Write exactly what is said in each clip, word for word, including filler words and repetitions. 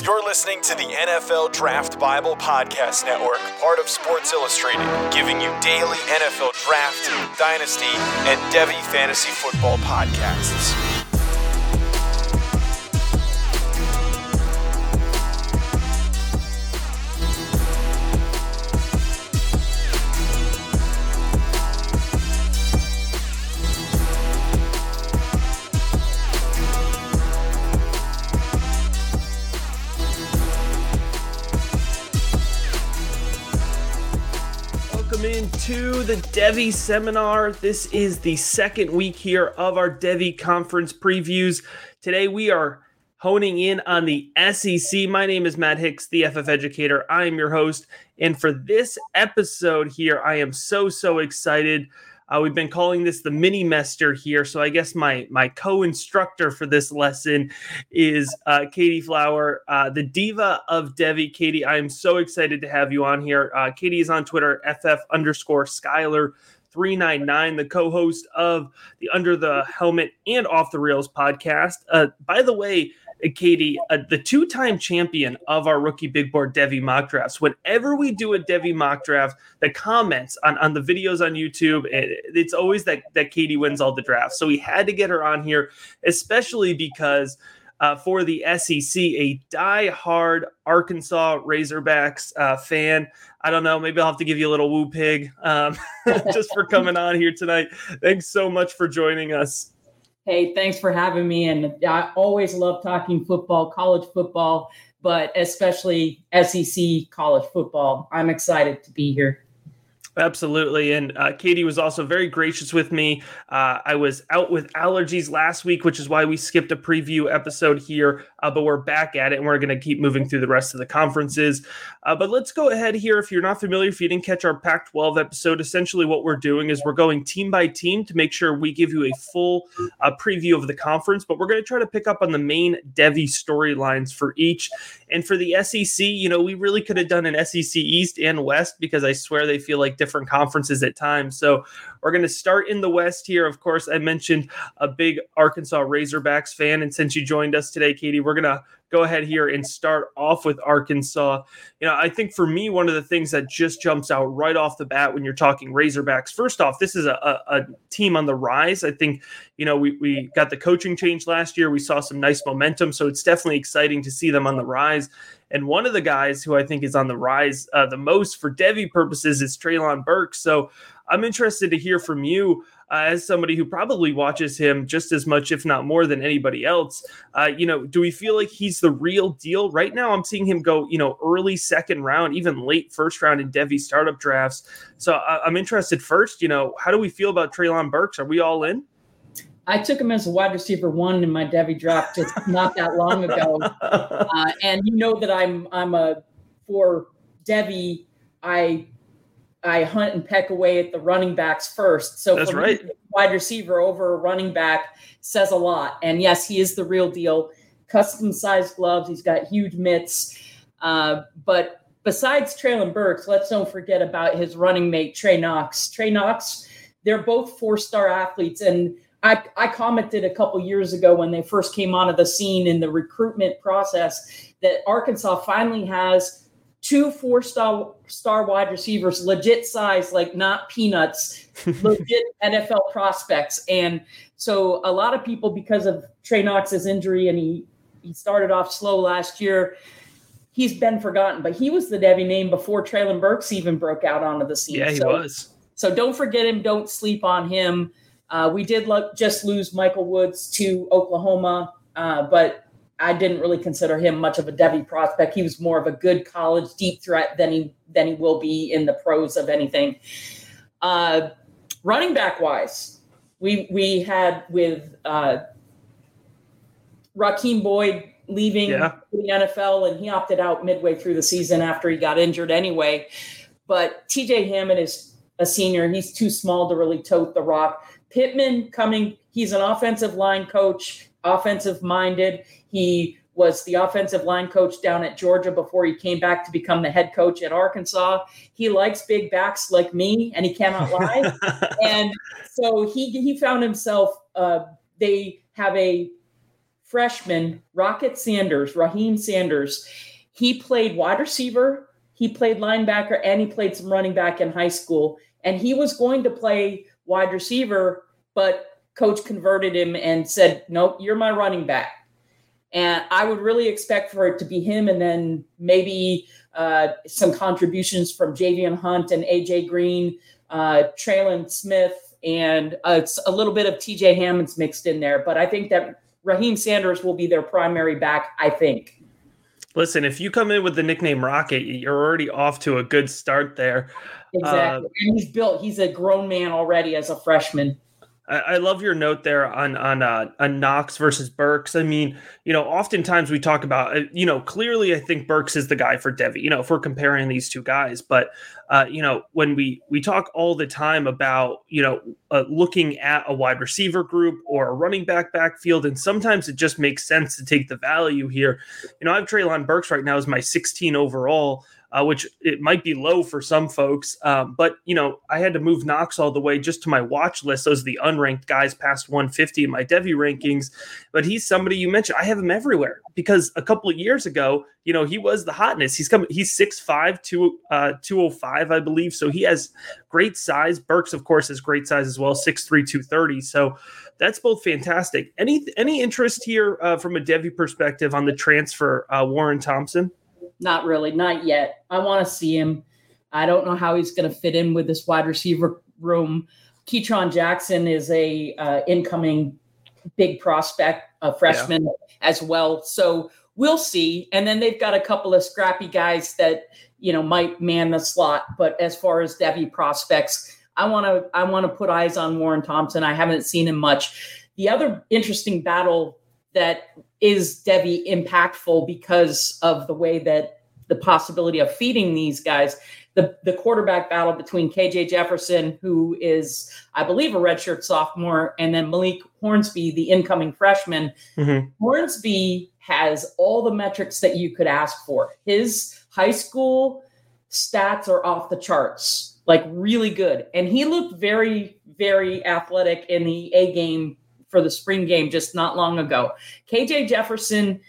You're listening to the N F L Draft Bible Podcast Network, part of Sports Illustrated, giving you daily N F L Draft, Dynasty, and Devy Fantasy Football podcasts. To the Devy Seminar. This is the second week here of our Devy Conference previews. Today we are honing in on the S E C. My name is Matt Hicks, the F F Educator. I am your host, and for this episode here, I am so, so excited. Uh, we've been calling this the mini-mester here, so I guess my my co-instructor for this lesson is uh, Katie Flower, uh, the diva of Devy. Katie, I am so excited to have you on here. Uh, Katie is on Twitter, F F underscore Skyler three nine nine, the co-host of the Under the Helmet and Off the Rails podcast. Uh, by the way, Katie, uh, the two-time champion of our Rookie Big Board Devy mock drafts. Whenever we do a Devy mock draft, the comments on, on the videos on YouTube, it, it's always that, that Katie wins all the drafts. So we had to get her on here, especially because uh, for the S E C, a die-hard Arkansas Razorbacks uh, fan. I don't know, maybe I'll have to give you a little woo pig um, just for coming on here tonight. Thanks so much for joining us. Hey, thanks for having me. And I always love talking football, college football, but especially S E C college football. I'm excited to be here. Absolutely. And uh, Katie was also very gracious with me. Uh, I was out with allergies last week, which is why we skipped a preview episode here, uh, but we're back at it and we're going to keep moving through the rest of the conferences. Uh, but let's go ahead here. If you're not familiar, if you didn't catch our Pac twelve episode, essentially what we're doing is we're going team by team to make sure we give you a full uh, preview of the conference, but we're going to try to pick up on the main Devy storylines for each. And for the S E C, you know, we really could have done an S E C East and West because I swear they feel like different different conferences at times. So we're going to start in the West here. Of course, I mentioned a big Arkansas Razorbacks fan. And since you joined us today, Katie, we're going to go ahead here and start off with Arkansas. You know, I think for me, one of the things that just jumps out right off the bat when you're talking Razorbacks, first off, this is a, a, a team on the rise. I think, you know, we, we got the coaching change last year. We saw some nice momentum. So it's definitely exciting to see them on the rise. And one of the guys who I think is on the rise uh, the most for Devy purposes is Treylon Burks. So I'm interested to hear from you uh, as somebody who probably watches him just as much, if not more than anybody else. Uh, you know, do we feel like he's the real deal? Right now, I'm seeing him go, you know, early second round, even late first round in Devy startup drafts. So I- I'm interested first, you know, how do we feel about Treylon Burks? Are we all in? I took him as a wide receiver one in my Devy draft just not that long ago. Uh, and you know that I'm I'm a for Devy, I I hunt and peck away at the running backs first. So that's for right. me, wide receiver over a running back says a lot. And yes, he is the real deal. Custom sized gloves. He's got huge mitts. Uh, but besides Treylon Burks, let's don't forget about his running mate, Trey Knox. Trey Knox, they're both four-star athletes. And I, I commented a couple years ago when they first came onto the scene in the recruitment process that Arkansas finally has two four-star star wide receivers, legit size, like not peanuts, legit N F L prospects. And so a lot of people, because of Trey Knox's injury, and he, he started off slow last year, he's been forgotten. But he was the Devy name before Treylon Burks even broke out onto the scene. Yeah, he so, was. So don't forget him. Don't sleep on him. Uh, we did lo- just lose Michael Woods to Oklahoma, uh, but I didn't really consider him much of a Devy prospect. He was more of a good college deep threat than he than he will be in the pros of anything. Uh, running back wise, we we had with uh, Raheem Boyd leaving yeah. the N F L, and he opted out midway through the season after he got injured anyway. But T J Hammond is a senior. He's too small to really tote the rock. Pittman coming, he's an offensive line coach, offensive minded. He was the offensive line coach down at Georgia before he came back to become the head coach at Arkansas. He likes big backs like me, and he cannot lie. And so he he found himself, uh, they have a freshman, Rocket Sanders, Raheem Sanders, he played wide receiver, he played linebacker, and he played some running back in high school. And he was going to play wide receiver, but coach converted him and said, nope, you're my running back. And I would really expect for it to be him, and then maybe uh, some contributions from Javion Hunt and A J Green, uh, Traylon Smith, and uh, it's a little bit of T J Hammonds mixed in there. But I think that Raheem Sanders will be their primary back, I think. Listen, if you come in with the nickname Rocket, you're already off to a good start there. Exactly. Uh, and he's built, he's a grown man already as a freshman. I love your note there on on uh, on Knox versus Burks. I mean, you know, oftentimes we talk about, you know, clearly I think Burks is the guy for Devy, you know, if we're comparing these two guys. But, uh, you know, when we we talk all the time about, you know, uh, looking at a wide receiver group or a running back backfield, and sometimes it just makes sense to take the value here. You know, I have Treylon Burks right now as my sixteen overall. Uh, which it might be low for some folks. Um, but, you know, I had to move Knox all the way just to my watch list. Those are the unranked guys past one fifty in my Devy rankings. But he's somebody you mentioned. I have him everywhere because a couple of years ago, you know, he was the hotness. He's coming. He's six five, two oh five, I believe. So he has great size. Burks, of course, has great size as well, six three, two thirty. So that's both fantastic. Any any interest here uh, from a Devy perspective on the transfer, uh, Warren Thompson? Not really, not yet. I want to see him. I don't know how he's going to fit in with this wide receiver room. Ketron Jackson is a uh, incoming big prospect, a freshman yeah. as well. So we'll see. And then they've got a couple of scrappy guys that, you know, might man the slot. But as far as Devy prospects, I want to I want to put eyes on Warren Thompson. I haven't seen him much. The other interesting battle that is Devy impactful because of the way that the possibility of feeding these guys, the, the quarterback battle between K J Jefferson, who is, I believe, a redshirt sophomore, and then Malik Hornsby, the incoming freshman. Mm-hmm. Hornsby has all the metrics that you could ask for. His high school stats are off the charts, like really good. And he looked very, very athletic in the A game for the spring game just not long ago. K J Jefferson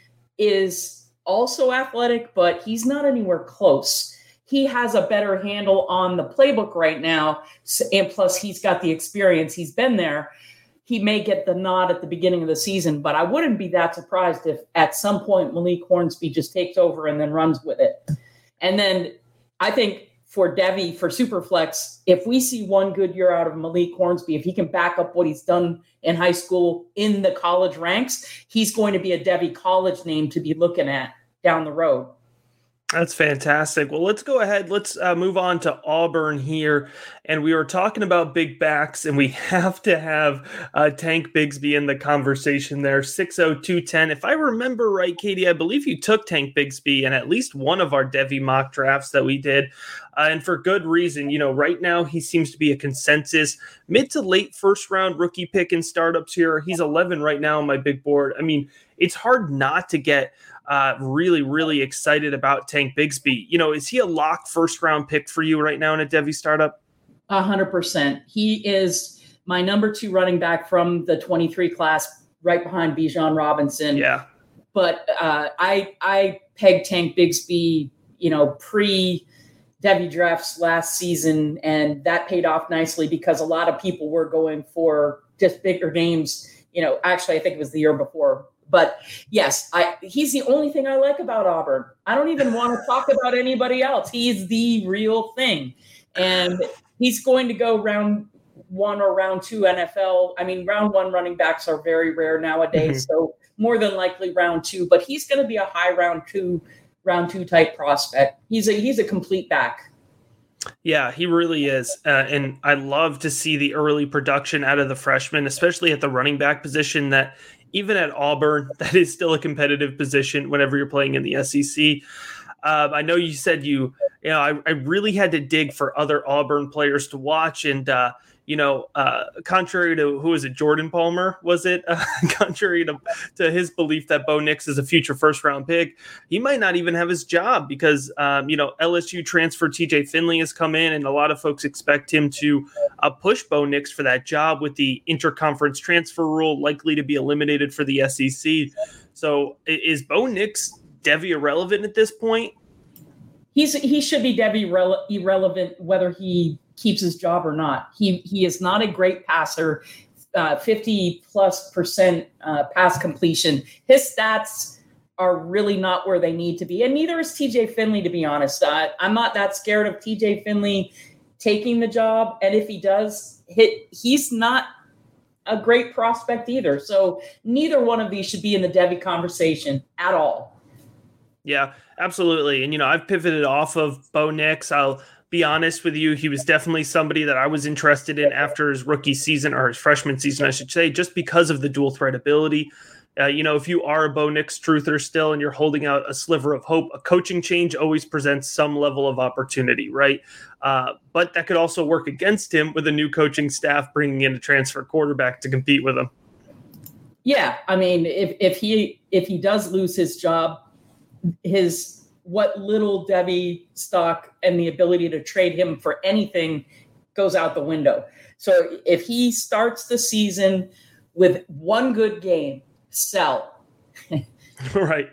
is also athletic, but he's not anywhere close. He has a better handle on the playbook right now, and plus he's got the experience. He's been there. He may get the nod at the beginning of the season, but I wouldn't be that surprised if at some point Malik Hornsby just takes over and then runs with it. And then I think for Devy, for Superflex, if we see one good year out of Malik Hornsby, if he can back up what he's done in high school in the college ranks, he's going to be a Devy college name to be looking at down the road. That's fantastic. Well, let's go ahead. Let's uh, move on to Auburn here. And we were talking about big backs, and we have to have uh, Tank Bigsby in the conversation there, six oh, two ten. If I remember right, Katie, I believe you took Tank Bigsby in at least one of our Devy mock drafts that we did. Uh, and for good reason. You know, right now he seems to be a consensus mid to late first round rookie pick in startups here. He's eleven right now on my big board. I mean, it's hard not to get uh, really, really excited about Tank Bigsby. You know, is he a lock first round pick for you right now in a Devy startup? A hundred percent. He is my number two running back from the twenty-three class, right behind Bijan Robinson. Yeah. But uh, I I pegged Tank Bigsby, you know, pre Devy drafts last season, and that paid off nicely because a lot of people were going for just bigger names. You know, actually, I think it was the year before. But yes, I, he's the only thing I like about Auburn. I don't even want to talk about anybody else. He's the real thing. And he's going to go round one or round two N F L. I mean, round one running backs are very rare nowadays. Mm-hmm. So more than likely round two, but he's going to be a high round two, round two type prospect. He's a, he's a complete back. Yeah, he really is. Uh, and I love to see the early production out of the freshman, especially at the running back position that even at Auburn, that is still a competitive position whenever you're playing in the S E C. Uh, I know you said you, you know, I, I really had to dig for other Auburn players to watch. And, uh, you know, uh, contrary to, who was it, Jordan Palmer, was it? Uh, contrary to, to his belief that Bo Nix is a future first-round pick, he might not even have his job because, um, you know, L S U transfer T J Finley has come in, and a lot of folks expect him to uh, push Bo Nix for that job with the interconference transfer rule likely to be eliminated for the S E C. So is Bo Nix Devy irrelevant at this point? He's he should be Devy rele- irrelevant whether he keeps his job or not. He he is not a great passer. Uh, fifty plus percent uh, pass completion. His stats are really not where they need to be, and neither is T J Finley. To be honest, uh, I'm not that scared of T J Finley taking the job, and if he does, hit, he's not a great prospect either. So neither one of these should be in the Devy conversation at all. Yeah, absolutely. And, you know, I've pivoted off of Bo Nix. I'll be honest with you. He was definitely somebody that I was interested in after his rookie season, or his freshman season, I should say, just because of the dual threat ability. Uh, you know, if you are a Bo Nix truther still and you're holding out a sliver of hope, a coaching change always presents some level of opportunity, right? Uh, but that could also work against him with a new coaching staff bringing in a transfer quarterback to compete with him. Yeah, I mean, if if he if he does lose his job, his what little Devy stock and the ability to trade him for anything goes out the window. So if he starts the season with one good game, sell. Right.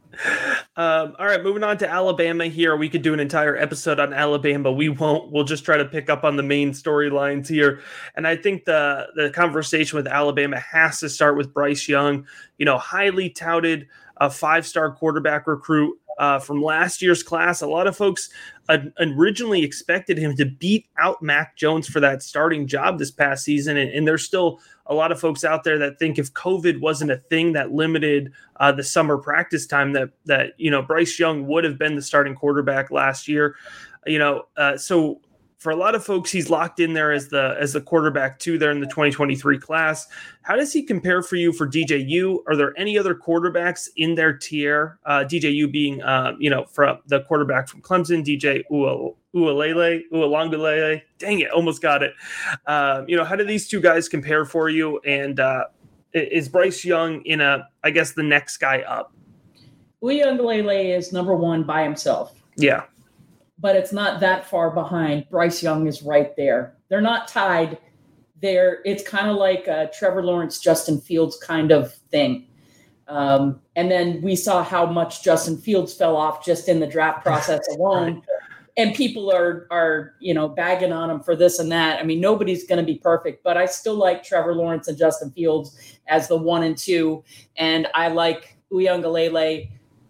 Um, all right, moving on to Alabama here. We could do an entire episode on Alabama. We won't. We'll just try to pick up on the main storylines here. And I think the the conversation with Alabama has to start with Bryce Young, you know, highly touted, a five-star quarterback recruit uh, from last year's class. A lot of folks uh, originally expected him to beat out Mac Jones for that starting job this past season. And, and there's still a lot of folks out there that think if COVID wasn't a thing that limited uh, the summer practice time, that, that, you know, Bryce Young would have been the starting quarterback last year. You know, uh, so for a lot of folks, he's locked in there as the as the quarterback two there in the twenty twenty-three class. How does he compare for you for D J U? Are there any other quarterbacks in their tier? Uh, D J U being, uh, you know, from the quarterback from Clemson, D J Uiagalelei, Uiagalelei. Dang it, almost got it. Uh, you know, how do these two guys compare for you? And uh, is Bryce Young in a, I guess, the next guy up? Uiagalelei is number one by himself. Yeah. But it's not that far behind. Bryce Young is right there. They're not tied. They're, it's kind of like a Trevor Lawrence, Justin Fields kind of thing. Um, and then we saw how much Justin Fields fell off just in the draft process alone. And people are, are, you know, bagging on him for this and that. I mean, nobody's going to be perfect, but I still like Trevor Lawrence and Justin Fields as the one and two. And I like Uiagalelei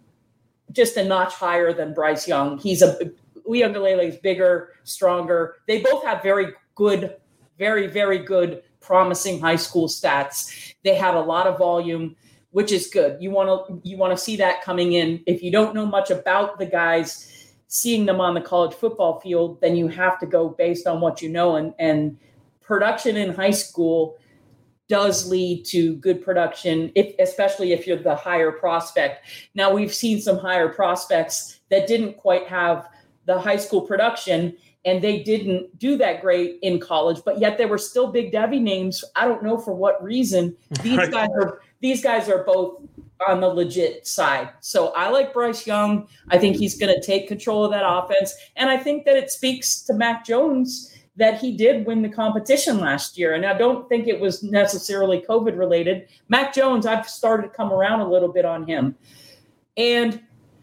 just a notch higher than Bryce Young. He's a Uiagalelei is bigger, stronger. They both have very good, very, very good, promising high school stats. They have a lot of volume, which is good. You want to you want to see that coming in. If you don't know much about the guys, seeing them on the college football field, then you have to go based on what you know. And, and production in high school does lead to good production, if, especially if you're the higher prospect. Now, we've seen some higher prospects that didn't quite have the high school production, and they didn't do that great in college, but yet they were still big Devy names. I don't know for what reason. These right. guys are these guys are both on the legit side. So I like Bryce Young. I think he's going to take control of that offense, and I think that it speaks to Mac Jones that he did win the competition last year. And I don't think it was necessarily COVID related. Mac Jones, I've started to come around a little bit on him. And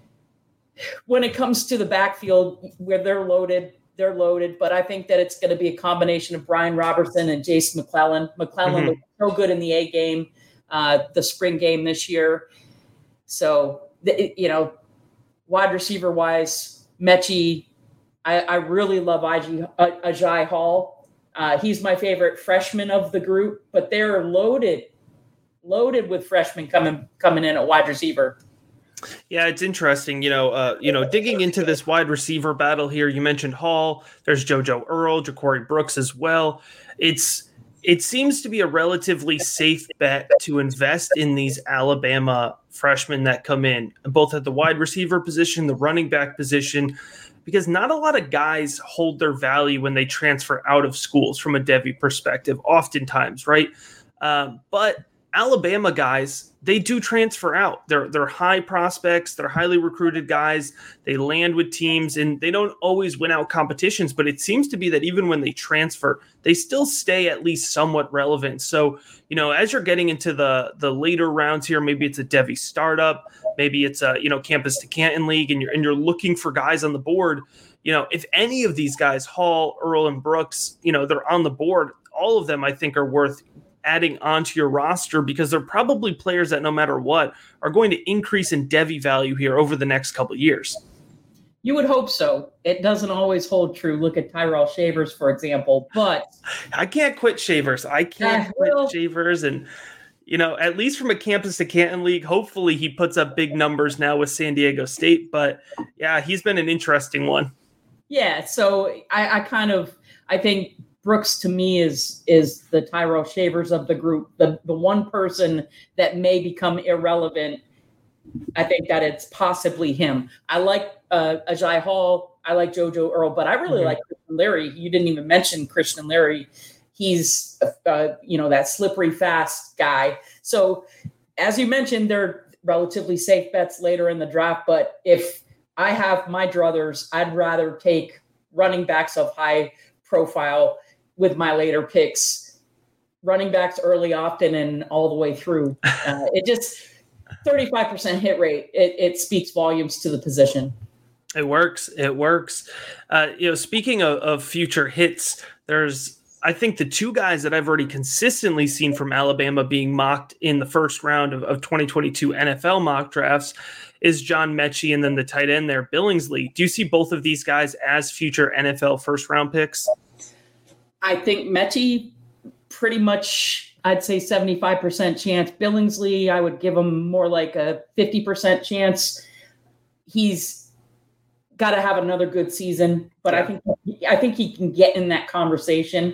when it comes to the backfield where they're loaded, they're loaded. But I think that it's going to be a combination of Brian Robertson and Jason McClellan. McClellan mm-hmm. looked so good in the A game, uh, the spring game this year. So, the, you know, wide receiver wise, Mechie, I, I really love Ajay Hall. Uh, he's my favorite freshman of the group, but they're loaded, loaded with freshmen coming coming in at wide receiver. Yeah, it's interesting, you know, uh, you know, digging into this wide receiver battle here. You mentioned Hall. There's JoJo Earl, Ja'Cory Brooks as well. It's it seems to be a relatively safe bet to invest in these Alabama freshmen that come in, both at the wide receiver position, the running back position, because not a lot of guys hold their value when they transfer out of schools from a Devy perspective, oftentimes, right? Um, but Alabama guys, they do transfer out. They're they're high prospects. They're highly recruited guys. They land with teams, and they don't always win out competitions. But it seems to be that even when they transfer, they still stay at least somewhat relevant. So, you know, as you're getting into the the later rounds here, maybe it's a Devy startup, maybe it's a you know campus to Canton league, and you're and you're looking for guys on the board. You know, if any of these guys, Hall, Earl, and Brooks, you know, they're on the board, all of them I think are worth adding onto your roster, because they're probably players that no matter what are going to increase in Devy value here over the next couple of years. You would hope so. It doesn't always hold true. Look at Tyrell Shavers, for example. But I can't quit Shavers. I can't Yeah, quit well- Shavers. And, you know, at least from a campus to Canton league, hopefully he puts up big numbers now with San Diego State. But yeah, he's been an interesting one. Yeah, so I, I kind of I think Brooks to me is is the Tyrell Shavers of the group, the the one person that may become irrelevant. I think that it's possibly him. I like uh, Ajay Hall. I like JoJo Earl, but I really Mm-hmm. like Christian Leary. You didn't even mention Christian Leary. He's uh, you know that slippery fast guy. So as you mentioned, they're relatively safe bets later in the draft. But if I have my druthers, I'd rather take running backs of high profile with my later picks. Running backs early, often, and all the way through. Uh, it just thirty-five percent hit rate. It, it speaks volumes to the position. It works. It works. Uh, you know, speaking of, of future hits, there's, I think, the two guys that I've already consistently seen from Alabama being mocked in the first round of, of twenty twenty-two N F L mock drafts is John Mechie and then the tight end there, Billingsley. Do you see both of these guys as future N F L first round picks? I think Mechie, pretty much, I'd say seventy-five percent chance. Billingsley, I would give him more like a fifty percent chance. He's got to have another good season, but Yeah. I think I think he can get in that conversation.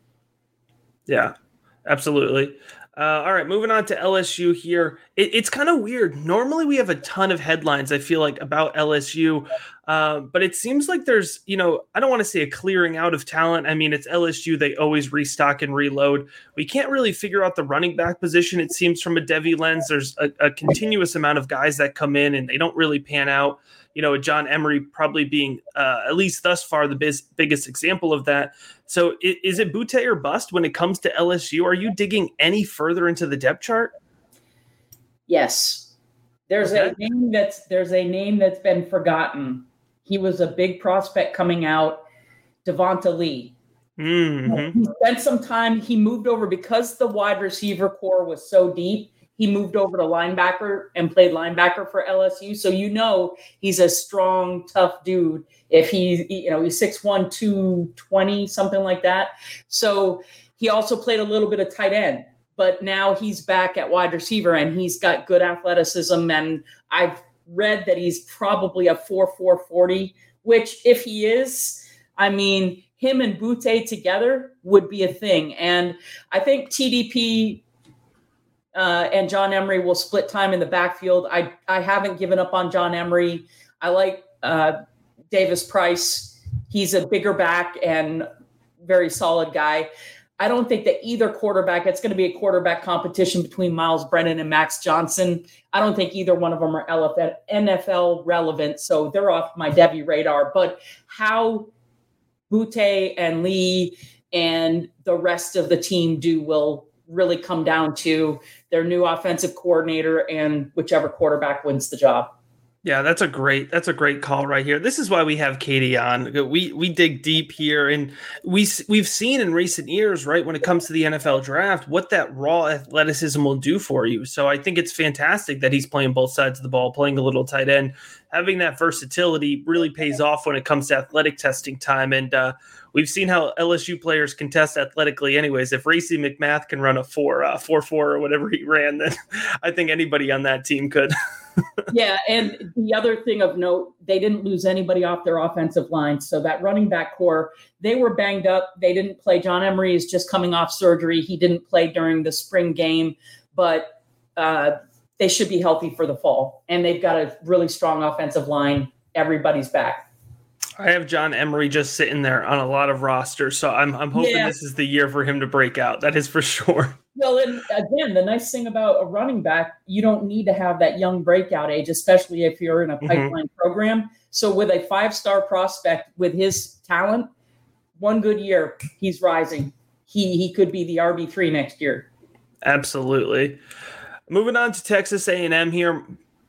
Yeah, absolutely. Uh, all right, moving on to L S U here. It, it's kind of weird. Normally we have a ton of headlines, I feel like, about L S U, uh, but it seems like there's, you know, I don't want to say a clearing out of talent. I mean, it's L S U. They always restock and reload. We can't really figure out the running back position, it seems, from a Devy lens. There's a, a continuous amount of guys that come in and they don't really pan out. You know, John Emery probably being, uh, at least thus far, the biz- biggest example of that. So is, is it Boutte or bust when it comes to L S U? Are you digging any further into the depth chart? Yes. There's Okay. a name that's there's a name that's been forgotten. He was a big prospect coming out, Devonta Lee. Mm-hmm. He spent some time, he moved over because the wide receiver core was so deep. He moved over to linebacker and played linebacker for L S U. So you know he's a strong, tough dude. If he, you know, he's six one, two twenty, something like that. So he also played a little bit of tight end, but now he's back at wide receiver and he's got good athleticism. And I've read that he's probably a four four forty, which if he is, I mean, him and Boutte together would be a thing. And I think T D P uh, and John Emery will split time in the backfield. I, I haven't given up on John Emery. I like uh, Davis Price. He's a bigger back and very solid guy. I don't think that either quarterback, it's going to be a quarterback competition between Miles Brennan and Max Johnson. I don't think either one of them are N F L relevant, so they're off my Devy radar. But how Boutte and Lee and the rest of the team do will really come down to their new offensive coordinator and whichever quarterback wins the job. Yeah, that's a great that's a great call right here. This is why we have Katie on. We we dig deep here, and we we've seen in recent years, right, when it comes to the N F L draft, what that raw athleticism will do for you. So I think it's fantastic that he's playing both sides of the ball, playing a little tight end. Having that versatility really pays off when it comes to athletic testing time. And uh, we've seen how L S U players can test athletically anyways. If Racey McMath can run a four, uh, four, four or whatever he ran, then I think anybody on that team could. Yeah, and the other thing of note, they didn't lose anybody off their offensive line. So that running back core, they were banged up. They didn't play. John Emery is just coming off surgery. He didn't play during the spring game, but uh, they should be healthy for the fall. And they've got a really strong offensive line. Everybody's back. I have John Emery just sitting there on a lot of rosters, so I'm I'm hoping yeah. this is the year for him to break out. That is for sure. Well, and again, the nice thing about a running back, you don't need to have that young breakout age, especially if you're in a pipeline mm-hmm. program. So with a five-star prospect with his talent, one good year, he's rising. He he could be the R B three next year. Absolutely. Moving on to Texas A and M here.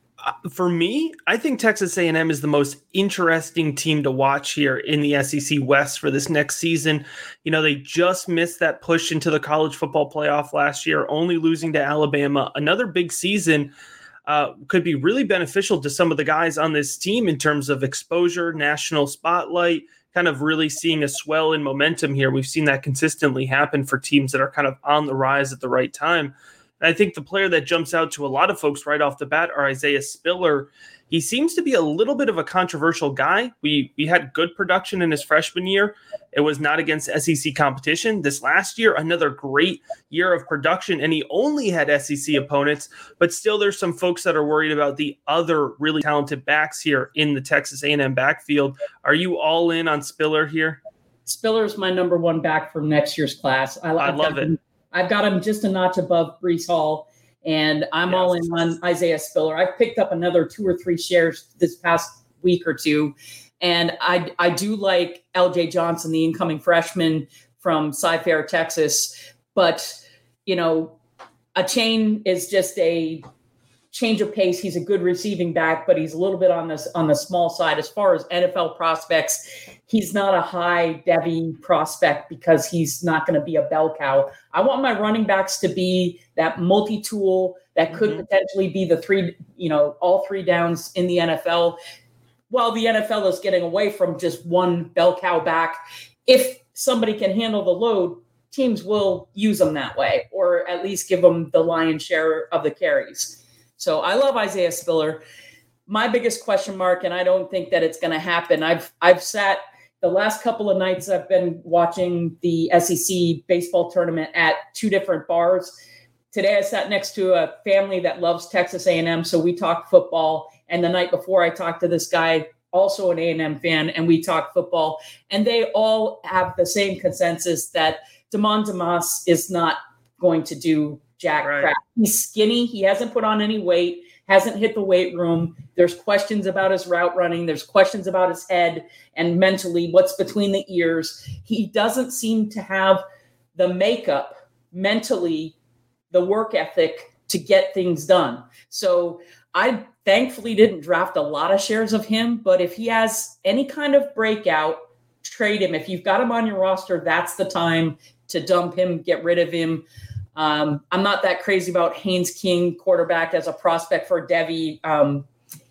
For me, I think Texas A and M is the most interesting team to watch here in the S E C West for this next season. You know, they just missed that push into the college football playoff last year, only losing to Alabama. Another big season uh, could be really beneficial to some of the guys on this team in terms of exposure, national spotlight, kind of really seeing a swell in momentum here. We've seen that consistently happen for teams that are kind of on the rise at the right time. I think the player that jumps out to a lot of folks right off the bat are Isaiah Spiller. He seems to be a little bit of a controversial guy. We we had good production in his freshman year. It was not against S E C competition. This last year, another great year of production, and he only had S E C opponents. But still, there's some folks that are worried about the other really talented backs here in the Texas A and M backfield. Are you all in on Spiller here? Spiller's my number one back from next year's class. I, I love it. I've got him just a notch above Breece Hall, and I'm yes. all in on Isaiah Spiller. I've picked up another two or three shares this past week or two, and I I do like L J Johnson, the incoming freshman from Cy-Fair, Texas. But, you know, a chain is just a change of pace. He's a good receiving back, but he's a little bit on this on the small side. As far as N F L prospects, he's not a high Devy prospect because he's not going to be a bell cow. I want my running backs to be that multi-tool that could mm-hmm. potentially be the three, you know, all three downs in the N F L. While the N F L is getting away from just one bell cow back, if somebody can handle the load, teams will use them that way, or at least give them the lion's share of the carries. So I love Isaiah Spiller. My biggest question mark, and I don't think that it's going to happen. I've I've sat the last couple of nights I've been watching the S E C baseball tournament at two different bars. Today I sat next to a family that loves Texas A and M, so we talked football. And the night before I talked to this guy, also an A and M fan, and we talked football. And they all have the same consensus that Damon DeMoss is not going to do jack right. crap. He's skinny. He hasn't put on any weight, hasn't hit the weight room. There's questions about his route running. There's questions about his head and mentally what's between the ears. He doesn't seem to have the makeup mentally, the work ethic to get things done. So I thankfully didn't draft a lot of shares of him, but if he has any kind of breakout, trade him. If you've got him on your roster, that's the time to dump him, get rid of him. Um, I'm not that crazy about Haynes King, quarterback, as a prospect for Devy. Um,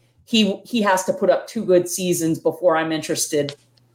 he he has to put up two good seasons before I'm interested.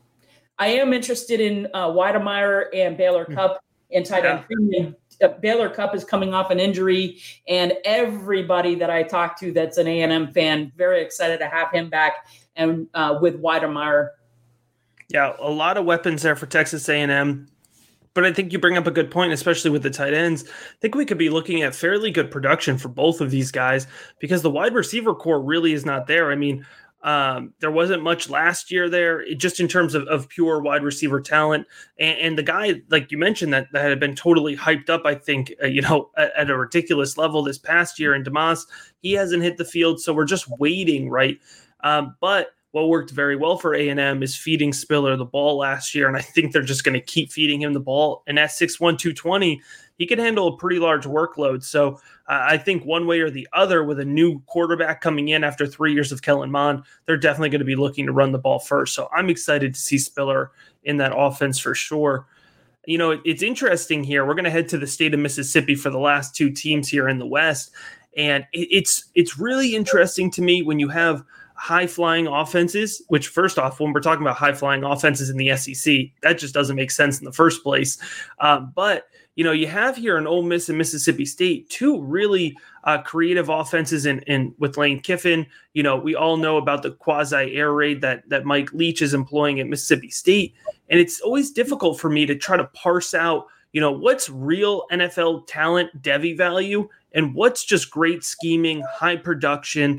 I am interested in uh, Weidemeyer and Baylor Cup and tight end premium. Uh, Baylor Cup is coming off an injury, and everybody that I talk to that's an A and M fan, very excited to have him back, and uh, with Weidemeyer. Yeah, a lot of weapons there for Texas A and M. But I think you bring up a good point, especially with the tight ends. I think we could be looking at fairly good production for both of these guys because the wide receiver core really is not there. I mean, um, there wasn't much last year there, just in terms of, of pure wide receiver talent. And, and the guy, like you mentioned, that, that had been totally hyped up, I think, uh, you know, at, at a ridiculous level this past year. And DeMoss, he hasn't hit the field, so we're just waiting, right? Um, but what worked very well for A and M is feeding Spiller the ball last year, and I think they're just going to keep feeding him the ball. And at six one, two twenty, he can handle a pretty large workload. So uh, I think one way or the other, with a new quarterback coming in after three years of Kellen Mond, they're definitely going to be looking to run the ball first. So I'm excited to see Spiller in that offense for sure. You know, it, it's interesting here. We're going to head to the state of Mississippi for the last two teams here in the West, and it, it's it's really interesting to me when you have high-flying offenses, which first off, when we're talking about high-flying offenses in the S E C, that just doesn't make sense in the first place. Um, but, you know, you have here in Ole Miss and Mississippi State, two really uh, creative offenses in, in with Lane Kiffin. You know, we all know about the quasi-air raid that, that Mike Leach is employing at Mississippi State. And it's always difficult for me to try to parse out, you know, what's real N F L talent, Devy value, and what's just great scheming, high production.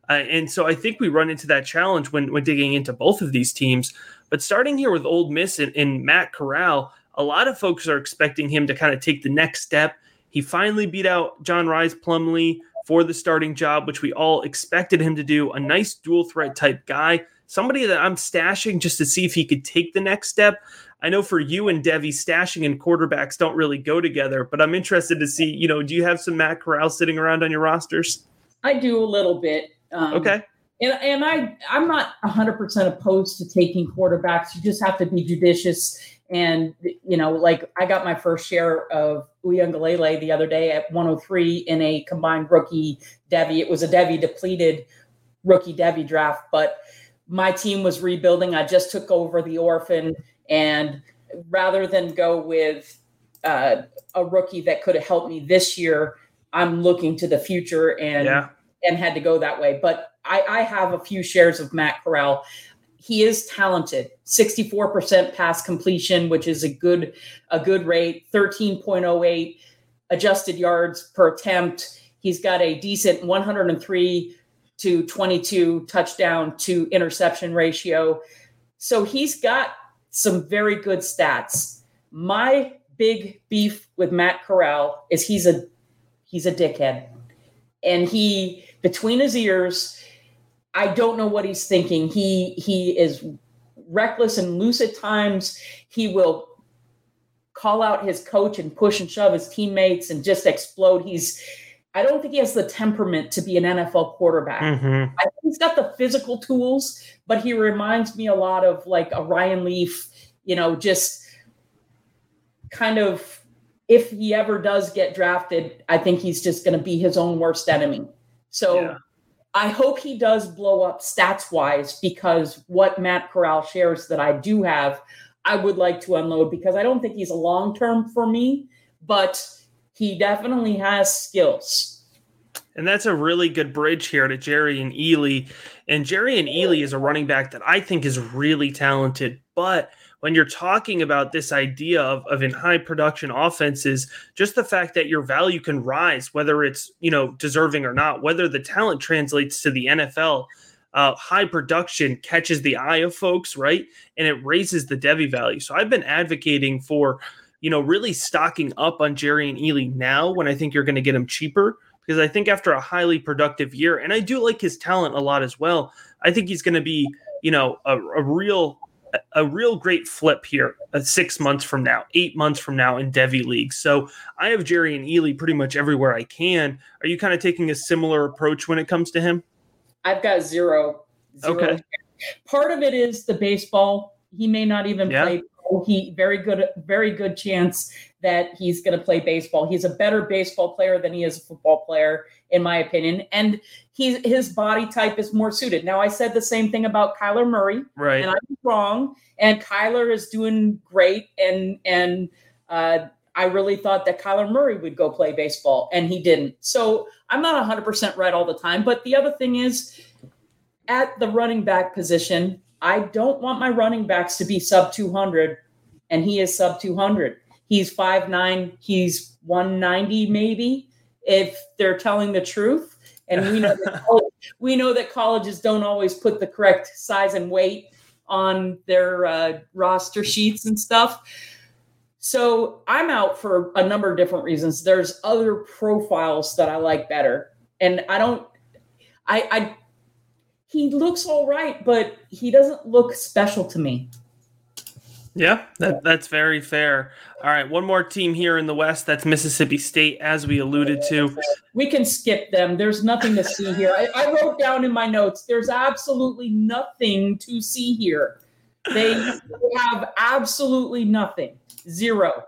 Uh, and so I think we run into that challenge when, when digging into both of these teams. But starting here with Ole Miss and, and Matt Corral, a lot of folks are expecting him to kind of take the next step. He finally beat out John Rhys Plumlee for the starting job, which we all expected him to do. A nice dual threat type guy, somebody that I'm stashing just to see if he could take the next step. I know for you and Devi, stashing and quarterbacks don't really go together, but I'm interested to see, you know, do you have some Matt Corral sitting around on your rosters? I do a little bit. Um, okay. And, and I, I'm not one hundred percent opposed to taking quarterbacks. You just have to be judicious. And, you know, like I got my first share of Uiagalelei the other day at one oh three in a combined rookie Devi. It was a Devi depleted rookie Devi draft, but my team was rebuilding. I just took over the orphan, and rather than go with uh, a rookie that could have helped me this year, I'm looking to the future and yeah. and had to go that way. But I, I have a few shares of Matt Corral. He is talented. sixty-four percent pass completion, which is a good a good rate. thirteen point oh eight adjusted yards per attempt. He's got a decent one hundred three to twenty-two touchdown to interception ratio. So he's got some very good stats. My big beef with Matt Corral is he's a he's a dickhead. And he, between his ears, I don't know what he's thinking. He he is reckless and loose at times. He will call out his coach and push and shove his teammates and just explode. He's I don't think he has the temperament to be an N F L quarterback. Mm-hmm. I think he's got the physical tools, but he reminds me a lot of like a Ryan Leaf, you know, just kind of, if he ever does get drafted, I think he's just going to be his own worst enemy. So yeah. I hope he does blow up stats wise, because what Matt Corral shares that I do have, I would like to unload, because I don't think he's a long-term for me, but he definitely has skills. And that's a really good bridge here to Jerrion Ealy. And Jerrion Ealy is a running back that I think is really talented. But when you're talking about this idea of, of in high production offenses, just the fact that your value can rise, whether it's, you know, deserving or not, whether the talent translates to the N F L, uh, high production catches the eye of folks, right? And it raises the Devi value. So I've been advocating for, you know, really stocking up on Jerrion Ealy now when I think you're going to get him cheaper, because I think after a highly productive year, and I do like his talent a lot as well, I think he's going to be, you know, a, a real a real great flip here uh, six months from now, eight months from now in Devi leagues. So I have Jerrion Ealy pretty much everywhere I can. Are you kind of taking a similar approach when it comes to him? I've got zero. zero. Okay. Part of it is the baseball. He may not even yeah. play. He very good, very good chance that he's going to play baseball. He's a better baseball player than he is a football player, in my opinion. And he's, his body type is more suited. Now, I said the same thing about Kyler Murray, right? And I'm wrong. And Kyler is doing great. And, and uh, I really thought that Kyler Murray would go play baseball, and he didn't. So I'm not one hundred percent right all the time. But the other thing is, at the running back position, I don't want my running backs to be sub two hundred, and he is sub two hundred. He's five nine, he's one ninety maybe, if they're telling the truth. And we know that college, we know that colleges don't always put the correct size and weight on their uh, roster sheets and stuff. So I'm out for a number of different reasons. There's other profiles that I like better. And I don't I I he looks all right, but he doesn't look special to me. Yeah, that, that's very fair. All right, one more team here in the West. That's Mississippi State, as we alluded to. We can skip them. There's nothing to see here. I, I wrote down in my notes, there's absolutely nothing to see here. They have absolutely nothing. Zero.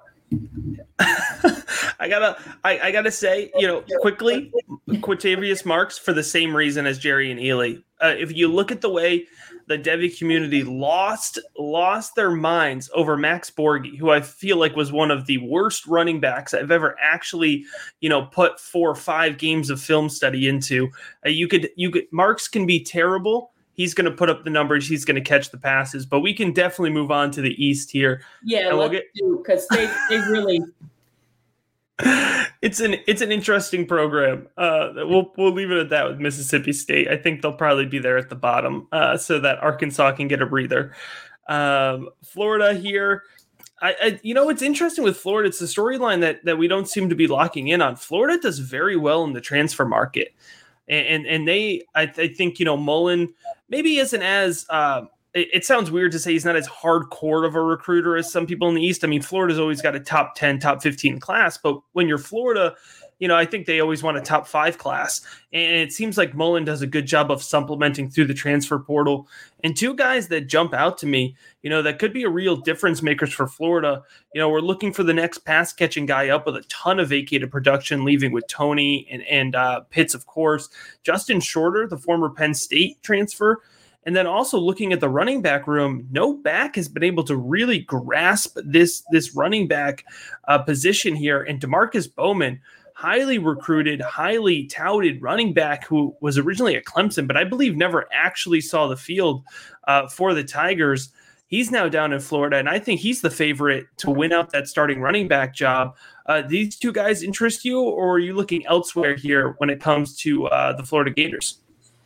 I gotta, I, I gotta say, you know, quickly, Quintavious Marks for the same reason as Jerrion Ealy. Uh, if you look at the way the Devi community lost lost their minds over Max Borghi, who I feel like was one of the worst running backs I've ever actually, you know, put four or five games of film study into. Uh, you could, you could, Marks can be terrible. He's going to put up the numbers. He's going to catch the passes, but we can definitely move on to the East here. Yeah, let's we'll get- do because they, they really. it's an it's an interesting program. Uh, we'll we'll leave it at that with Mississippi State. I think they'll probably be there at the bottom, uh, so that Arkansas can get a breather. Um, Florida here. I, I, you know, it's interesting with Florida. It's the storyline that that we don't seem to be locking in on. Florida does very well in the transfer market, and and, and they, I, I think, you know, Mullen maybe isn't as. Uh, it, it sounds weird to say he's not as hardcore of a recruiter as some people in the East. I mean, Florida's always got a top ten, top fifteen class, but when you're Florida, you know, I think they always want a top five class. And it seems like Mullen does a good job of supplementing through the transfer portal. And two guys that jump out to me, you know, that could be a real difference makers for Florida. You know, we're looking for the next pass catching guy up with a ton of vacated production, leaving with Tony and, and uh, Pitts, of course. Justin Shorter, the former Penn State transfer. And then also looking at the running back room, no back has been able to really grasp this, this running back uh, position here. And DeMarcus Bowman, highly recruited, highly touted running back who was originally at Clemson, but I believe never actually saw the field uh, for the Tigers. He's now down in Florida, and I think he's the favorite to win out that starting running back job. Uh, these two guys interest you, or are you looking elsewhere here when it comes to uh, the Florida Gators?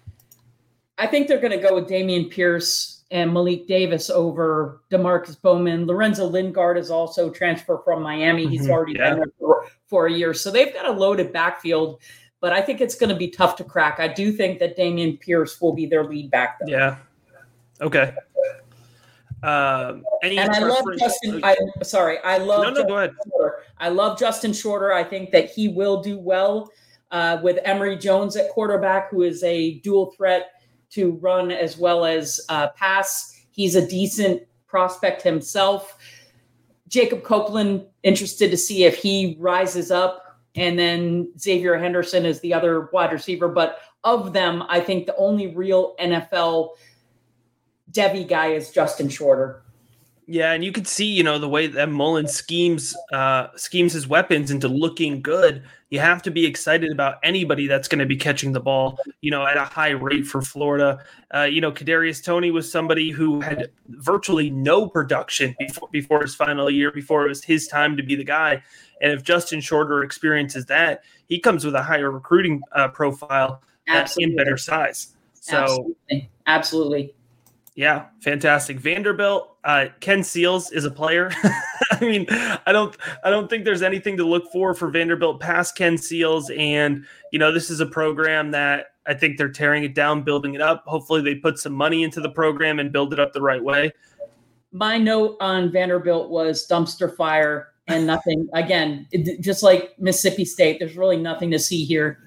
I think they're going to go with Dameon Pierce and Malik Davis over DeMarcus Bowman. Lorenzo Lingard is also transferred from Miami. He's mm-hmm. already yeah. been there for, for a year. So they've got a loaded backfield, but I think it's going to be tough to crack. I do think that Dameon Pierce will be their lead back, though. Yeah. Okay. Um, any and I love Justin. I, sorry, I love. No, no, Justin go ahead. Shorter. I love Justin Shorter. I think that he will do well uh, with Emory Jones at quarterback, who is a dual threat to run as well as uh, pass. He's a decent prospect himself. Jacob Copeland, interested to see if he rises up. And then Xavier Henderson is the other wide receiver. But of them, I think the only real N F L Devy guy is Justin Shorter. Yeah, and you could see, you know, the way that Mullen schemes uh, schemes his weapons into looking good. You have to be excited about anybody that's going to be catching the ball, you know, at a high rate for Florida. Uh, you know, Kadarius Toney was somebody who had virtually no production before, before his final year, before it was his time to be the guy. And if Justin Shorter experiences that, he comes with a higher recruiting uh, profile in better size. So, Absolutely. Absolutely. Yeah, fantastic. Vanderbilt, uh, Ken Seals is a player. I mean, I don't, I don't think there's anything to look for for Vanderbilt past Ken Seals, and you know, this is a program that I think they're tearing it down, building it up. Hopefully, they put some money into the program and build it up the right way. My note on Vanderbilt was dumpster fire and nothing. Again, it, just like Mississippi State, there's really nothing to see here.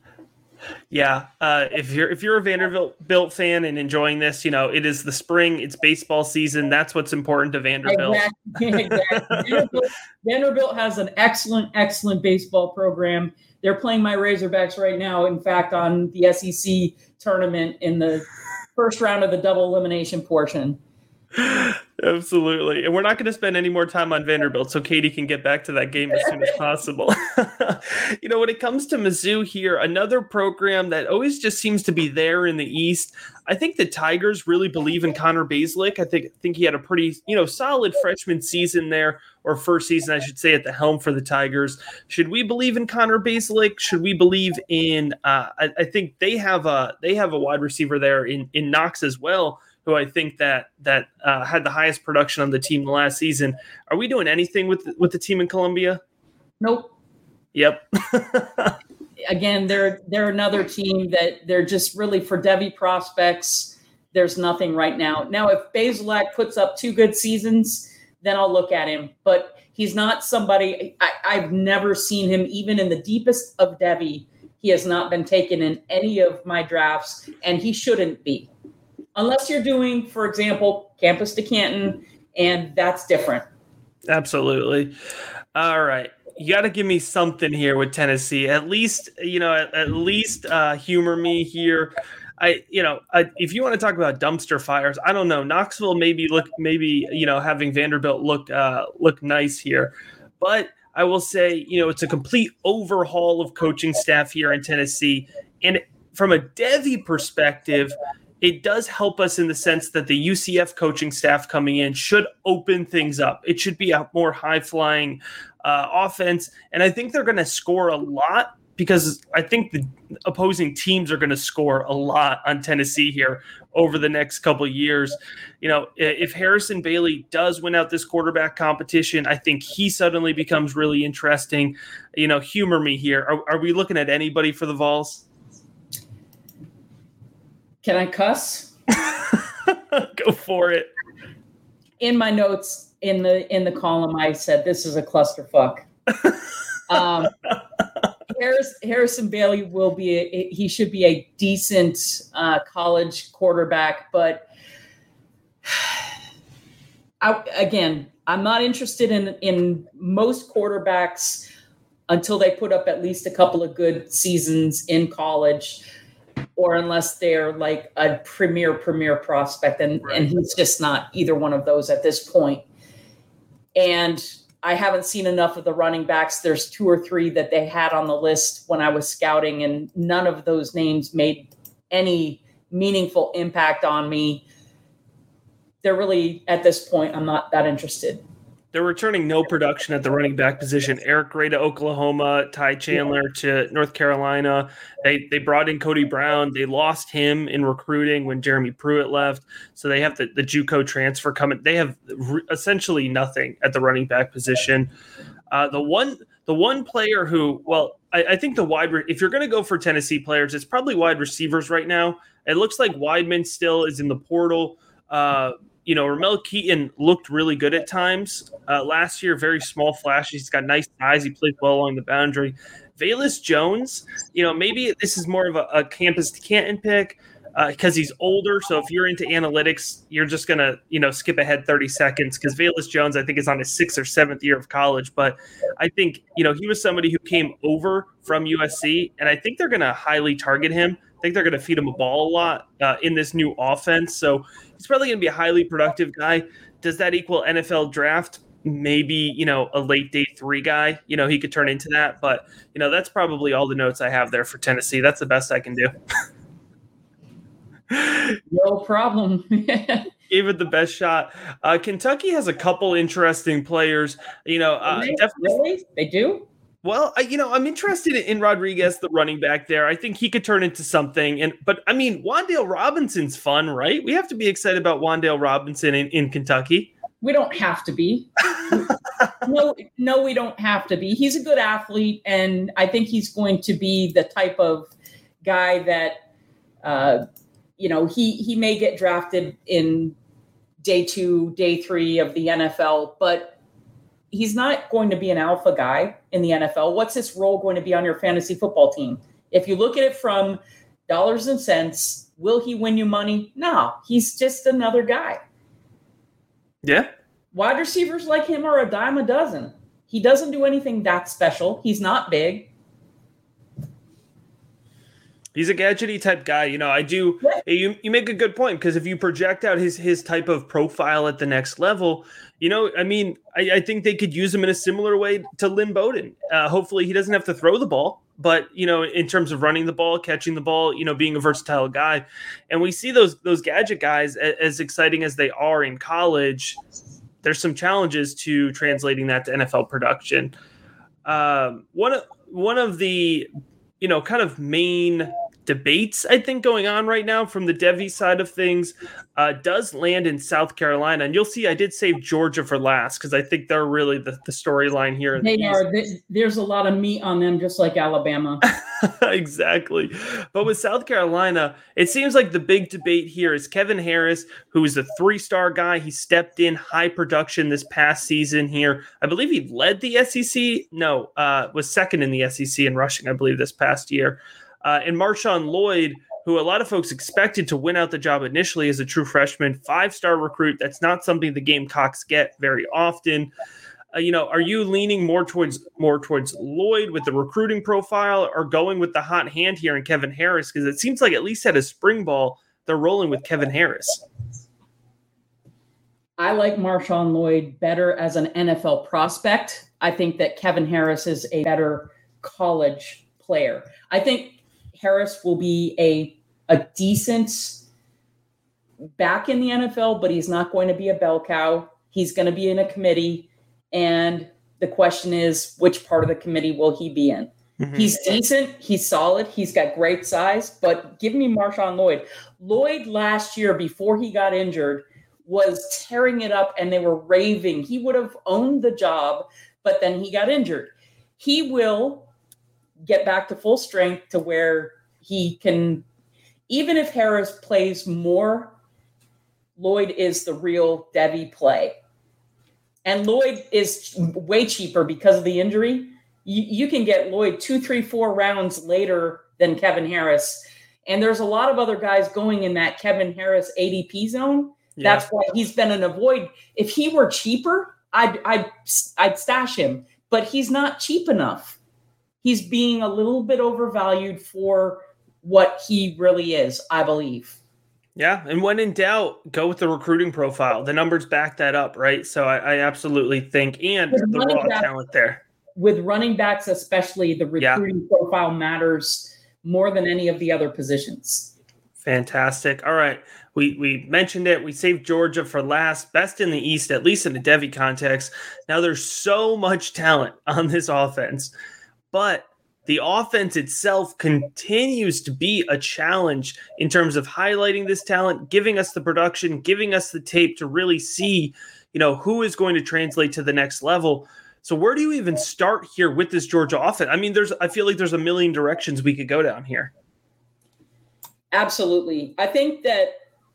Yeah, uh, if you're if you're a Vanderbilt fan and enjoying this, you know, it is the spring, it's baseball season. That's what's important to Vanderbilt. Exactly. exactly. Vanderbilt, Vanderbilt has an excellent, excellent baseball program. They're playing my Razorbacks right now. In fact, on the S E C tournament in the first round of the double elimination portion. Absolutely. And we're not going to spend any more time on Vanderbilt so Katie can get back to that game as soon as possible. You know, when it comes to Mizzou here, another program that always just seems to be there in the East. I think the Tigers really believe in Connor Baselick. I think think he had a pretty, you know, solid freshman season there, or first season, I should say, at the helm for the Tigers. Should we believe in Connor Baselick? Should we believe in uh, I, I think they have a they have a wide receiver there in, in Knox as well, who I think that that uh, had the highest production on the team last season. Are we doing anything with with the team in Columbia? Nope. Yep. Again, they're they're another team that they're just really for Devy prospects. There's nothing right now. Now, if Bazelak puts up two good seasons, then I'll look at him. But he's not somebody I, I've never seen him, even in the deepest of Devy. He has not been taken in any of my drafts, and he shouldn't be. Unless you're doing, for example, Campus to Canton, and that's different. Absolutely. All right. You got to give me something here with Tennessee. At least, you know, at, at least uh, humor me here. I, you know, I, if you want to talk about dumpster fires, I don't know. Knoxville maybe look, maybe, you know, having Vanderbilt look, uh, look nice here. But I will say, you know, it's a complete overhaul of coaching staff here in Tennessee. And from a Devy perspective, it does help us in the sense that the U C F coaching staff coming in should open things up. It should be a more high-flying uh, offense. And I think they're going to score a lot because I think the opposing teams are going to score a lot on Tennessee here over the next couple of years. You know, if Harrison Bailey does win out this quarterback competition, I think he suddenly becomes really interesting. You know, humor me here. Are, are we looking at anybody for the Vols? Can I cuss? Go for it. In my notes in the in the column, I said this is a clusterfuck. um, Harris, Harrison Bailey will be a, he should be a decent uh, college quarterback, but I, again, I'm not interested in in most quarterbacks until they put up at least a couple of good seasons in college, or unless they're like a premier premier prospect, and right. and he's just not either one of those at this point. And I haven't seen enough of the running backs. There's two or three that they had on the list when I was scouting, and none of those names made any meaningful impact on me. They're really, at this point, I'm not that interested. They're returning no production at the running back position. Eric Gray to Oklahoma, Ty Chandler to North Carolina. They they brought in Cody Brown. They lost him in recruiting when Jeremy Pruitt left. So they have the, the JUCO transfer coming. They have re- essentially nothing at the running back position. Uh, the one the one player who, well, I, I think the wide re- if you're going to go for Tennessee players, it's probably wide receivers right now. It looks like Weidman still is in the portal. Uh, You know, Ramel Keaton looked really good at times uh, last year. Very small flash. He's got nice size. He plays well along the boundary. Velus Jones, you know, maybe this is more of a, a Campus Canton pick because uh, he's older. So if you're into analytics, you're just going to, you know, skip ahead thirty seconds because Velus Jones, I think, is on his sixth or seventh year of college. But I think, you know, he was somebody who came over from U S C, and I think they're going to highly target him. I think they're going to feed him a ball a lot uh, in this new offense. So he's probably going to be a highly productive guy. Does that equal N F L draft? Maybe, you know, a late day three guy, you know, he could turn into that. But, you know, that's probably all the notes I have there for Tennessee. That's the best I can do. No problem. Gave it the best shot. Uh, Kentucky has a couple interesting players. You know, uh, they, definitely. Really? They do? Well, I, you know, I'm interested in Rodriguez, the running back there. I think he could turn into something. And but I mean, Wan'Dale Robinson's fun, right? We have to be excited about Wan'Dale Robinson in, in Kentucky. We don't have to be. no, no, we don't have to be. He's a good athlete, and I think he's going to be the type of guy that, uh, you know, he he may get drafted in day two, day three of the N F L, but he's not going to be an alpha guy in the N F L. What's his role going to be on your fantasy football team? If you look at it from dollars and cents, will he win you money? No, he's just another guy. Yeah. Wide receivers like him are a dime a dozen. He doesn't do anything that special. He's not big. He's a gadgety type guy. You know, I do. Yeah. You you make a good point because if you project out his his type of profile at the next level, you know, I mean, I, I think they could use him in a similar way to Lynn Bowden. Uh, hopefully, he doesn't have to throw the ball, but you know, in terms of running the ball, catching the ball, you know, being a versatile guy, and we see those those gadget guys as, as exciting as they are in college. There's some challenges to translating that to N F L production. Um, one of one of the you know, kind of main debates, I think, going on right now from the Devy side of things uh, does land in South Carolina. And you'll see I did save Georgia for last because I think they're really the, the storyline here. They are. There's a lot of meat on them, just like Alabama. Exactly. But with South Carolina, it seems like the big debate here is Kevin Harris, who is a three-star guy. He stepped in high production this past season here. I believe he led the S E C. No, uh, was second in the S E C in rushing, I believe, this past year. Uh, and Marshawn Lloyd, who a lot of folks expected to win out the job initially as a true freshman, five-star recruit. That's not something the Gamecocks get very often. Uh, you know, are you leaning more towards more towards Lloyd with the recruiting profile, or going with the hot hand here in Kevin Harris? Because it seems like at least at a spring ball, they're rolling with Kevin Harris. I like Marshawn Lloyd better as an N F L prospect. I think that Kevin Harris is a better college player. I think Harris will be a a decent back in the N F L, but he's not going to be a bell cow. He's going to be in a committee. And The question is, which part of the committee will he be in? Mm-hmm. He's decent. He's solid. He's got great size. But give me Marshawn Lloyd. Lloyd last year, before he got injured, was tearing it up, and they were raving. He would have owned the job, but then he got injured. He will get back to full strength to where he can, even if Harris plays more, Lloyd is the real Devy play. And Lloyd is way cheaper because of the injury. You, you can get Lloyd two, three, four rounds later than Kevin Harris. And there's a lot of other guys going in that Kevin Harris A D P zone. Yeah. That's why he's been an avoid. If he were cheaper, I'd, I'd, I'd stash him. But he's not cheap enough. He's being a little bit overvalued for what he really is, I believe. Yeah, and when in doubt, go with the recruiting profile. The numbers back that up, right? So I, I absolutely think, and with the raw back, talent there. With running backs especially, the recruiting yeah. profile matters more than any of the other positions. Fantastic. All right. We we mentioned it. We saved Georgia for last. Best in the East, at least in a Devy context. Now there's so much talent on this offense, but the offense itself continues to be a challenge in terms of highlighting this talent, giving us the production, giving us the tape to really see, you know, who is going to translate to the next level. So where do you even start here with this Georgia offense? I mean, there's, I feel like there's a million directions we could go down here. Absolutely. I think that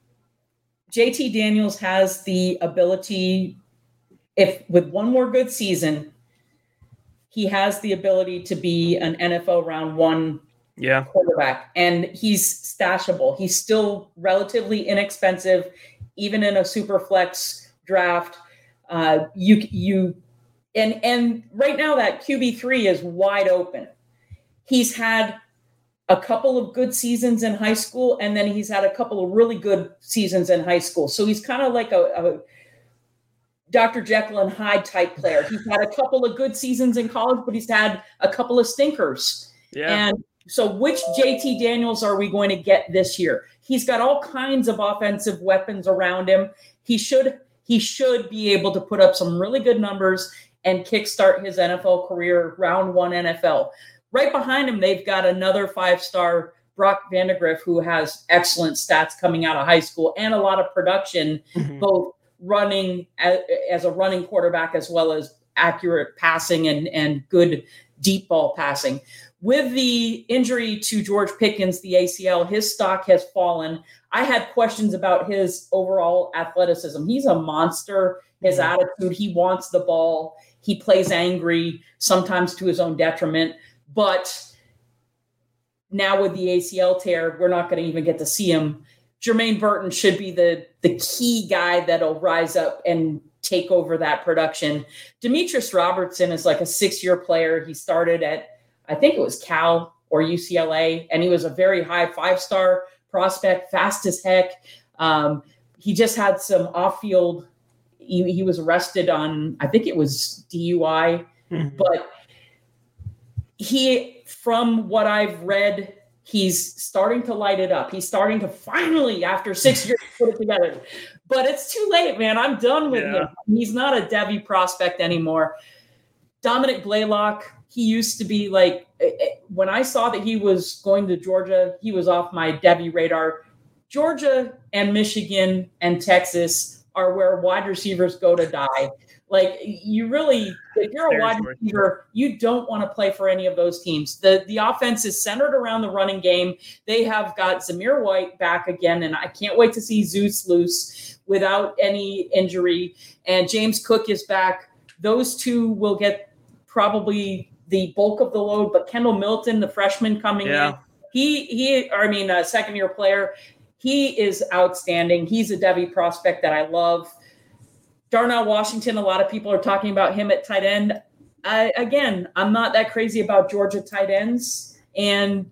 J T Daniels has the ability, if with one more good season, he has the ability to be an N F L round one yeah. quarterback, and he's stashable. He's still relatively inexpensive, even in a super flex draft. Uh, you, you, and, and right now that Q B three is wide open. He's had a couple of good seasons in high school, and then he's had a couple of really good seasons in high school. So he's kind of like a, a Doctor Jekyll and Hyde type player. He's had a couple of good seasons in college, but he's had a couple of stinkers. Yeah. And so which J T Daniels are we going to get this year? He's got all kinds of offensive weapons around him. He should, he should be able to put up some really good numbers and kickstart his N F L career, round one N F L. Right behind him, they've got another five-star Brock Vandagriff, who has excellent stats coming out of high school and a lot of production, mm-hmm. both running as, as a running quarterback as well as accurate passing and, and good deep ball passing. With the injury to George Pickens, the A C L, his stock has fallen. I had questions about his overall athleticism. He's a monster. His mm-hmm. attitude, he wants the ball. He plays angry, sometimes to his own detriment. But now with the A C L tear, we're not going to even get to see him. Jermaine Burton should be the, the key guy that'll rise up and take over that production. Demetrius Robertson is like a six-year player. He started at, I think it was Cal or U C L A, and he was a very high five-star prospect, fast as heck. Um, he just had some off-field. He, he was arrested on, I think it was D U I, mm-hmm. but he, from what I've read, he's starting to light it up. He's starting to finally, after six years, put it together. But it's too late, man. I'm done with yeah. him. He's not a Devy prospect anymore. Dominic Blaylock, he used to be like, when I saw that he was going to Georgia, he was off my Devy radar. Georgia and Michigan and Texas are where wide receivers go to die. Like, you really, if you're a wide receiver, you don't want to play for any of those teams. The the offense is centered around the running game. They have got Zamir White back again, and I can't wait to see Zeus loose without any injury. And James Cook is back. Those two will get probably the bulk of the load, but Kendall Milton, the freshman coming yeah. in, he, he, I mean, a second-year player, he is outstanding. He's a Devy prospect that I love. Darnell Washington, a lot of people are talking about him at tight end. I, again, I'm not that crazy about Georgia tight ends, and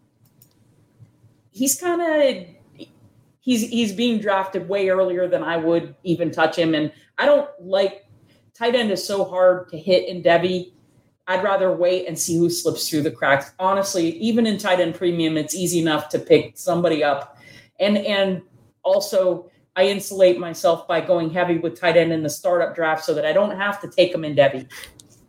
he's kind of he's he's being drafted way earlier than I would even touch him. And I don't like tight end is so hard to hit in Devy. I'd rather wait and see who slips through the cracks. Honestly, even in tight end premium, it's easy enough to pick somebody up, and and also. I insulate myself by going heavy with tight end in the startup draft so that I don't have to take them in Devy.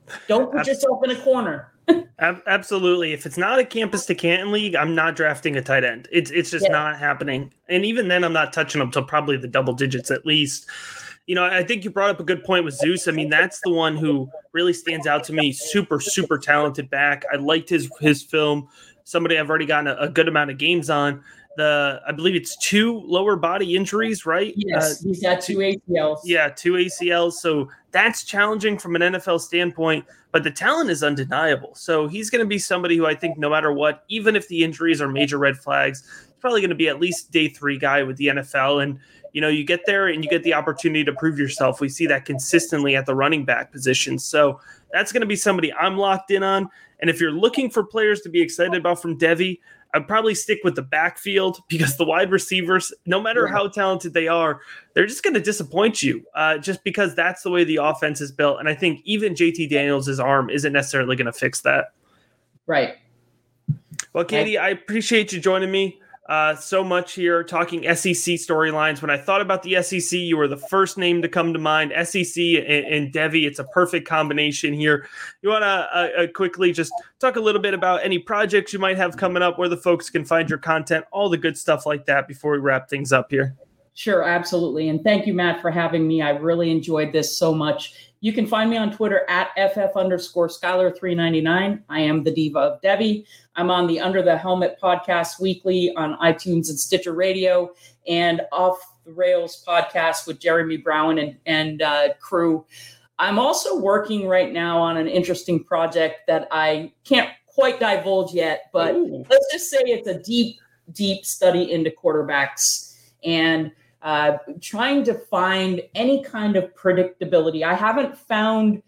Don't put yourself in a corner. Absolutely. If it's not a campus to Canton league, I'm not drafting a tight end. It's it's just yeah. not happening. And even then, I'm not touching them till probably the double digits at least. You know, I think you brought up a good point with Zeus. I mean, that's the one who really stands out to me. Super, super talented back. I liked his his film. Somebody I've already gotten a, a good amount of games on. The I believe it's two lower body injuries, right? Yes, uh, he's got two A C Ls. Yeah, two A C Ls. So that's challenging from an N F L standpoint, but the talent is undeniable. So he's going to be somebody who I think no matter what, even if the injuries are major red flags, he's probably going to be at least day three guy with the N F L. And, you know, you get there and you get the opportunity to prove yourself. We see that consistently at the running back position. So that's going to be somebody I'm locked in on. And if you're looking for players to be excited about from Devy, I'd probably stick with the backfield because the wide receivers, no matter how talented they are, they're just going to disappoint you uh, just because that's the way the offense is built. And I think even J T Daniels' arm isn't necessarily going to fix that. Right. Well, Katie, I appreciate you joining me uh, so much here talking S E C storylines. When I thought about the S E C, you were the first name to come to mind. S E C and, and Devy, it's a perfect combination here. You want to uh, uh, quickly just talk a little bit about any projects you might have coming up, where the folks can find your content, all the good stuff like that before we wrap things up here. Sure, absolutely. And thank you, Matt, for having me. I really enjoyed this so much. You can find me on Twitter at ff underscore Skylar three ninety-nine. I am the diva of Devy. I'm on the Under the Helmet podcast weekly on iTunes and Stitcher Radio, and Off the Rails podcast with Jeremy Brown and, and uh, crew. I'm also working right now on an interesting project that I can't quite divulge yet, but Ooh. let's just say it's a deep, deep study into quarterbacks and uh, trying to find any kind of predictability. I haven't found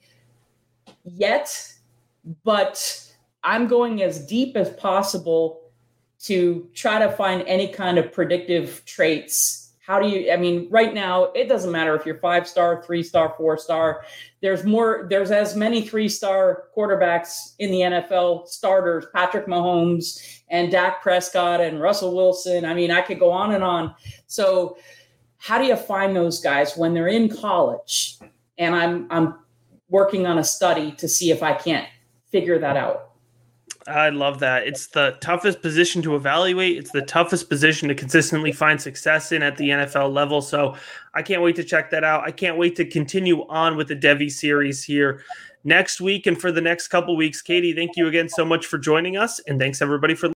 yet, but I'm going as deep as possible to try to find any kind of predictive traits. How do you, I mean, right now, it doesn't matter if you're five star, three star, four star. There's more, there's as many three star quarterbacks in the N F L starters, Patrick Mahomes and Dak Prescott and Russell Wilson. I mean, I could go on and on. So how do you find those guys when they're in college? And I'm, I'm working on a study to see if I can't figure that out. I love that. It's the toughest position to evaluate. It's the toughest position to consistently find success in at the N F L level. So I can't wait to check that out. I can't wait to continue on with the Devy series here next week and for the next couple weeks. Katie, thank you again so much for joining us. And thanks everybody for